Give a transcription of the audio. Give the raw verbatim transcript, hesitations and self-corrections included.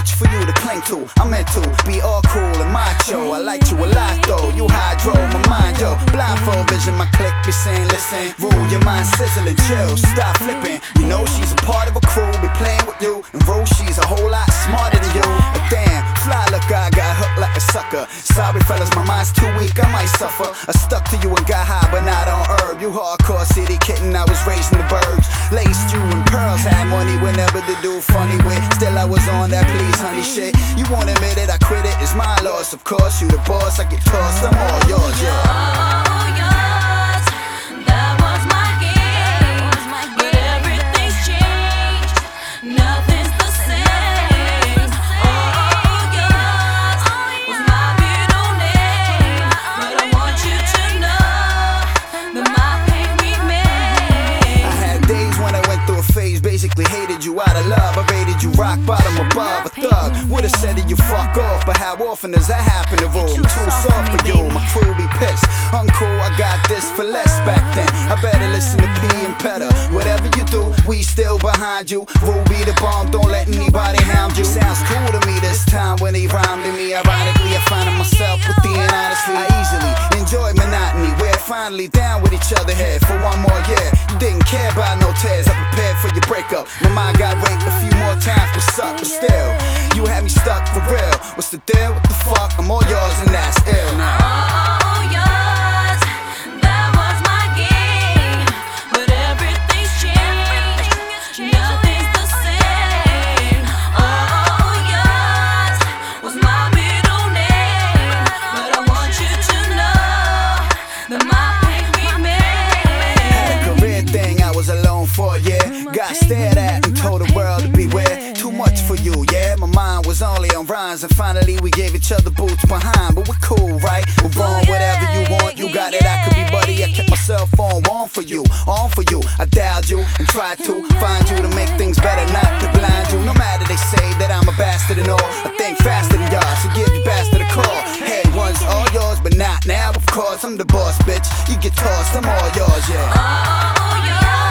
much for you to cling to. I'm meant to be all cool and macho. I like you a lot though. You hydro my mind, yo. Blindfold vision, my click be saying, listen. Rule your mind, sizzling, chill. Stop flipping. You know she's a part of a crew. Be playing with you. And Rule, she's a whole lot smarter than you. But damn, fly look, I got hooked like a sucker. Sorry fellas, my mind's too weak, I might suffer. I stuck to you and got high, but not on herb. You hardcore city kitten, I was raised in the burbs. Laced you in pearls, had money whenever the dude funny with. Still I was on that please honey shit. You won't admit it, I quit it, it's my loss. Of course, you the boss, I get tossed, I'm all yours, yeah. Basically hated you out of love. I rated you rock bottom above. A thug would've said that you fuck off, but how often does that happen to Rule? I'm too soft for you, my crew be pissed. Uncool, I got this for less back then. I better listen to P and Petter. Whatever you do, we still behind you. Rule be the bomb, don't let anybody hound you. Sounds cool to me this time when he rhymed to me. Ironically, I find myself with the end. Honestly, I easily enjoy monotony. We're finally down with each other here for one more year. You didn't care about no tears, I prepared for your breakup. My mind got raped a few more times, what's up? But still, you had me stuck for real. What's the deal? What the fuck? I'm all yours and that's ill now. All yours, that was my game. But everything's changed, nothing's the same. All yours was my middle name. But I want you to know that my pain remains. Had a career thing I was alone for, yeah. Got stared at and told the world to beware. Too much for you, yeah. My mind was only on rhymes, and finally we gave each other boots behind. But we're cool, right? We're wrong, whatever you want, you got it. I could be buddy. I kept myself on, on for you, on for you. I dialed you and tried to find you to make things better, not to blind you. No matter they say that I'm a bastard and all, I think faster than y'all, so give you bastard a call. Head one's all yours, but not now. Of course, I'm the boss, bitch. You get tossed, I'm all yours, yeah. All yours.